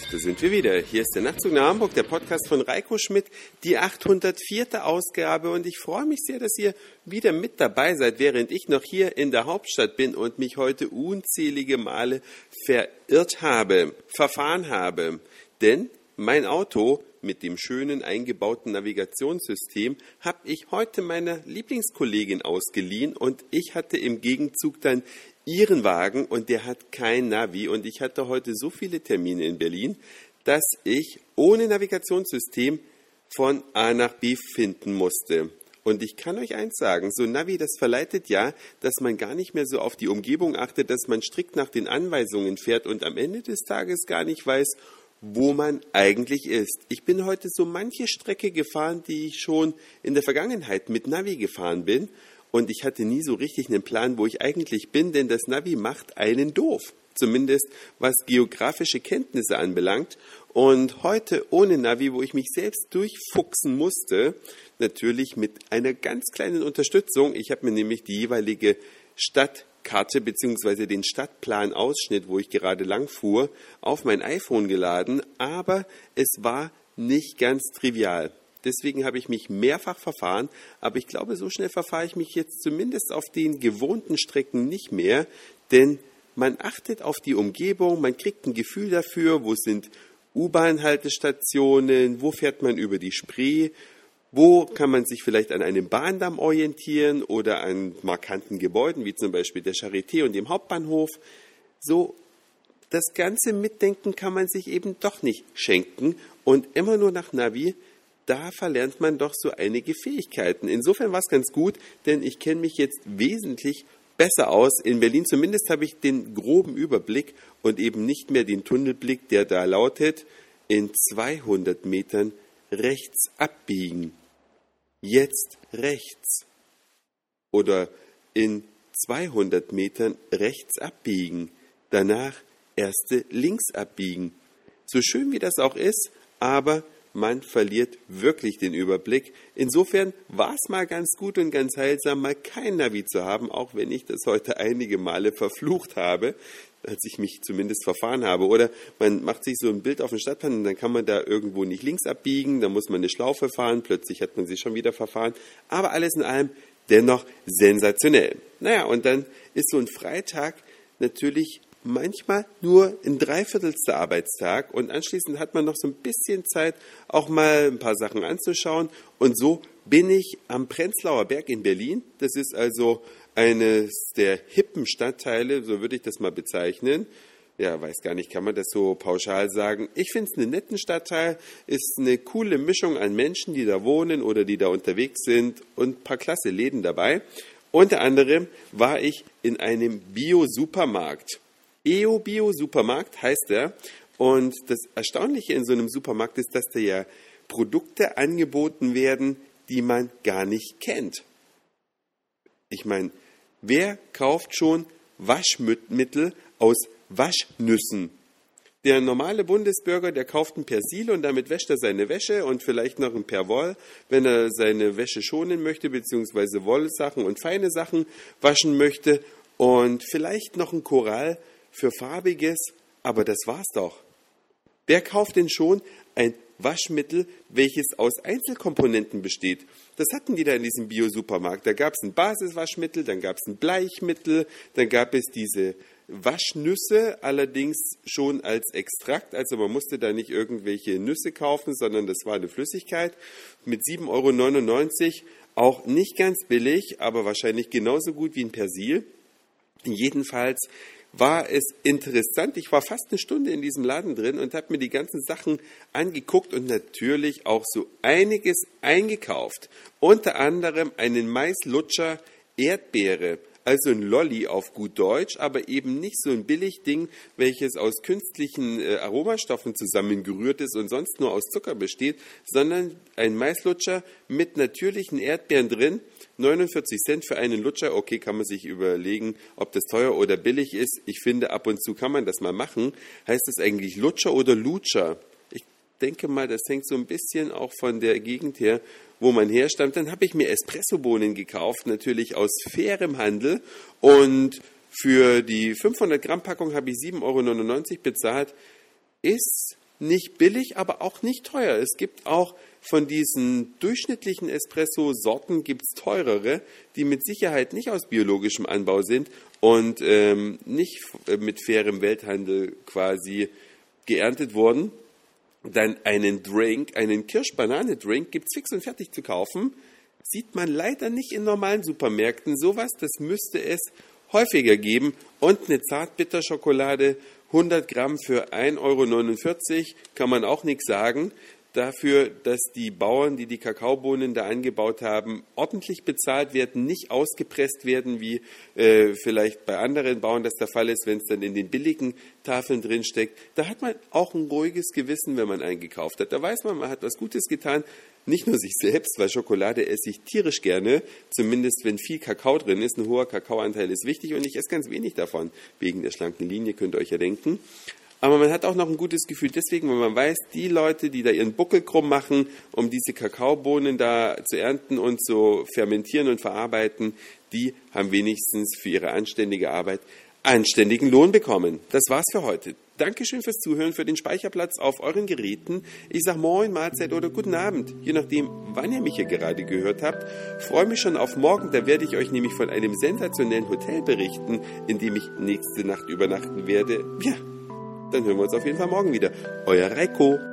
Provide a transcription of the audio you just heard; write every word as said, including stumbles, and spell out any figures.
Da sind wir wieder. Hier ist der Nachtzug nach Hamburg, der Podcast von Reiko Schmidt, die achthundertvierte Ausgabe. Und ich freue mich sehr, dass ihr wieder mit dabei seid, während ich noch hier in der Hauptstadt bin und mich heute unzählige Male verirrt habe, verfahren habe. Denn mein Auto mit dem schönen eingebauten Navigationssystem habe ich heute meiner Lieblingskollegin ausgeliehen und ich hatte im Gegenzug dann ihren Wagen und der hat kein Navi und ich hatte heute so viele Termine in Berlin, dass ich ohne Navigationssystem von A nach B finden musste. Und ich kann euch eins sagen, so ein Navi, das verleitet ja, dass man gar nicht mehr so auf die Umgebung achtet, dass man strikt nach den Anweisungen fährt und am Ende des Tages gar nicht weiß, wo man eigentlich ist. Ich bin heute so manche Strecke gefahren, die ich schon in der Vergangenheit mit Navi gefahren bin und ich hatte nie so richtig einen Plan, wo ich eigentlich bin, denn das Navi macht einen doof, zumindest was geografische Kenntnisse anbelangt. Und heute ohne Navi, wo ich mich selbst durchfuchsen musste, natürlich mit einer ganz kleinen Unterstützung. Ich habe mir nämlich die jeweilige Stadtkarte bzw. den Stadtplanausschnitt, wo ich gerade lang fuhr, auf mein iPhone geladen, aber es war nicht ganz trivial. Deswegen habe ich mich mehrfach verfahren, aber ich glaube, so schnell verfahre ich mich jetzt zumindest auf den gewohnten Strecken nicht mehr, denn man achtet auf die Umgebung, man kriegt ein Gefühl dafür, wo sind U-Bahn-Haltestationen, wo fährt man über die Spree, wo kann man sich vielleicht an einem Bahndamm orientieren oder an markanten Gebäuden, wie zum Beispiel der Charité und dem Hauptbahnhof. So, das ganze Mitdenken kann man sich eben doch nicht schenken und immer nur nach Navi, da verlernt man doch so einige Fähigkeiten. Insofern war es ganz gut, denn ich kenne mich jetzt wesentlich besser aus. In Berlin zumindest habe ich den groben Überblick und eben nicht mehr den Tunnelblick, der da lautet, in zweihundert Metern rechts abbiegen. Jetzt rechts. Oder in zweihundert Metern rechts abbiegen. Danach erste links abbiegen. So schön wie das auch ist, aber man verliert wirklich den Überblick. Insofern war es mal ganz gut und ganz heilsam, mal kein Navi zu haben, auch wenn ich das heute einige Male verflucht habe, als ich mich zumindest verfahren habe. Oder man macht sich so ein Bild auf den Stadtplan und dann kann man da irgendwo nicht links abbiegen, dann muss man eine Schlaufe fahren, plötzlich hat man sich schon wieder verfahren. Aber alles in allem dennoch sensationell. Naja, und dann ist so ein Freitag natürlich manchmal nur ein dreiviertelster Arbeitstag und anschließend hat man noch so ein bisschen Zeit, auch mal ein paar Sachen anzuschauen. Und so bin ich am Prenzlauer Berg in Berlin. Das ist also eines der hippen Stadtteile, so würde ich das mal bezeichnen. Ja, weiß gar nicht, kann man das so pauschal sagen. Ich finde es einen netten Stadtteil, ist eine coole Mischung an Menschen, die da wohnen oder die da unterwegs sind und ein paar klasse Läden dabei. Unter anderem war ich in einem Bio-Supermarkt. E O Bio-Supermarkt heißt er. Und das Erstaunliche in so einem Supermarkt ist, dass da ja Produkte angeboten werden, die man gar nicht kennt. Ich meine, wer kauft schon Waschmittel aus Waschnüssen? Der normale Bundesbürger, der kauft ein Persil und damit wäscht er seine Wäsche und vielleicht noch ein Perwoll, wenn er seine Wäsche schonen möchte, beziehungsweise Wollsachen und feine Sachen waschen möchte und vielleicht noch ein Korall für Farbiges, aber das war's doch. Wer kauft denn schon ein Waschmittel, welches aus Einzelkomponenten besteht? Das hatten die da in diesem Bio-Supermarkt. Da gab es ein Basiswaschmittel, dann gab es ein Bleichmittel, dann gab es diese Waschnüsse, allerdings schon als Extrakt. Also man musste da nicht irgendwelche Nüsse kaufen, sondern das war eine Flüssigkeit mit sieben Euro neunundneunzig. Auch nicht ganz billig, aber wahrscheinlich genauso gut wie ein Persil. Jedenfalls war es interessant. Ich war fast eine Stunde in diesem Laden drin und habe mir die ganzen Sachen angeguckt und natürlich auch so einiges eingekauft. Unter anderem einen Maislutscher Erdbeere, also ein Lolli auf gut Deutsch, aber eben nicht so ein Billigding, welches aus künstlichen äh, Aromastoffen zusammengerührt ist und sonst nur aus Zucker besteht, sondern ein Maislutscher mit natürlichen Erdbeeren drin, neunundvierzig Cent für einen Lutscher. Okay, kann man sich überlegen, ob das teuer oder billig ist. Ich finde, ab und zu kann man das mal machen. Heißt das eigentlich Lutscher oder Lutscher? Ich denke mal, das hängt so ein bisschen auch von der Gegend her, wo man herstammt. Dann habe ich mir Espressobohnen gekauft, natürlich aus fairem Handel. Und für die fünfhundert Gramm Packung habe ich sieben Euro neunundneunzig bezahlt. Ist nicht billig, aber auch nicht teuer. Es gibt auch von diesen durchschnittlichen Espresso-Sorten gibt's teurere, die mit Sicherheit nicht aus biologischem Anbau sind und ähm, nicht mit fairem Welthandel quasi geerntet wurden. Dann einen Drink, einen Kirsch-Banane-Drink gibt's fix und fertig zu kaufen. Sieht man leider nicht in normalen Supermärkten. Sowas, das müsste es häufiger geben. Und eine Zartbitterschokolade, hundert Gramm für ein Euro neunundvierzig, kann man auch nichts sagen. Dafür, dass die Bauern, die die Kakaobohnen da angebaut haben, ordentlich bezahlt werden, nicht ausgepresst werden, wie äh, vielleicht bei anderen Bauern das der Fall ist, wenn es dann in den billigen Tafeln drin steckt. Da hat man auch ein ruhiges Gewissen, wenn man eingekauft hat. Da weiß man, man hat was Gutes getan. Nicht nur sich selbst, weil Schokolade esse ich tierisch gerne, zumindest wenn viel Kakao drin ist. Ein hoher Kakaoanteil ist wichtig und ich esse ganz wenig davon. Wegen der schlanken Linie, könnt ihr euch ja denken. Aber man hat auch noch ein gutes Gefühl deswegen, weil man weiß, die Leute, die da ihren Buckel krumm machen, um diese Kakaobohnen da zu ernten und zu fermentieren und verarbeiten, die haben wenigstens für ihre anständige Arbeit anständigen Lohn bekommen. Das war's für heute. Dankeschön fürs Zuhören, für den Speicherplatz auf euren Geräten. Ich sag Moin, Mahlzeit oder Guten Abend, je nachdem, wann ihr mich hier gerade gehört habt. Freue mich schon auf morgen, da werde ich euch nämlich von einem sensationellen Hotel berichten, in dem ich nächste Nacht übernachten werde. Ja, dann hören wir uns auf jeden Fall morgen wieder. Euer Reiko.